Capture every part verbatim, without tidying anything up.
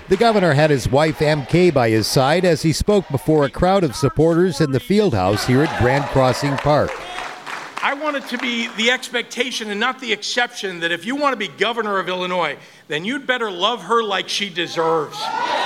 The governor had his wife M K by his side as he spoke before a crowd of supporters in the field house here at Grand Crossing Park. I want it to be the expectation and not the exception that if you want to be governor of Illinois, then you'd better love her like she deserves.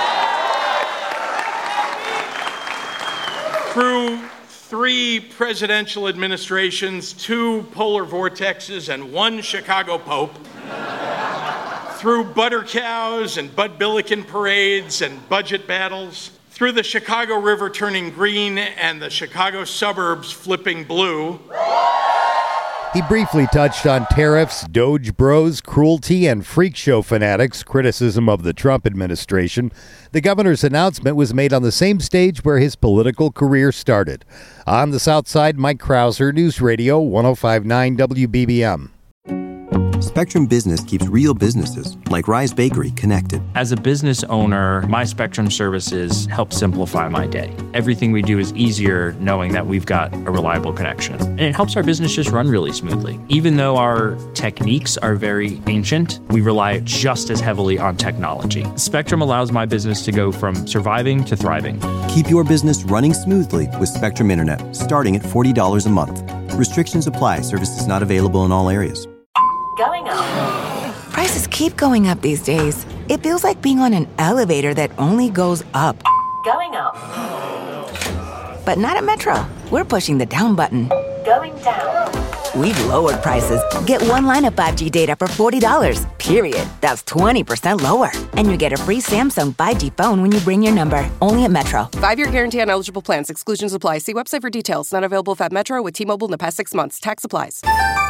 Through three presidential administrations, two polar vortexes, and one Chicago Pope, through butter cows and Bud Billiken parades and budget battles, through the Chicago River turning green and the Chicago suburbs flipping blue. He briefly touched on tariffs, Doge bros, cruelty, and freak show fanatics, criticism of the Trump administration. The governor's announcement was made on the same stage where his political career started. On the South Side, Mike Krauser, News Radio one oh five point nine W B B M. Spectrum Business keeps real businesses, like Rise Bakery, connected. As a business owner, my Spectrum services help simplify my day. Everything we do is easier knowing that we've got a reliable connection. And it helps our business just run really smoothly. Even though our techniques are very ancient, we rely just as heavily on technology. Spectrum allows my business to go from surviving to thriving. Keep your business running smoothly with Spectrum Internet, starting at forty dollars a month. Restrictions apply. Services not available in all areas. Going up. Prices keep going up these days. It feels like being on an elevator that only goes up. Going up. But not at Metro. We're pushing the down button. Going down. We've lowered prices. Get one line of five G data for forty dollars, period. That's twenty percent lower. And you get a free Samsung five G phone when you bring your number. Only at Metro. Five-year guarantee on eligible plans. Exclusions apply. See website for details. Not available at Metro with T-Mobile in the past six months. Tax applies.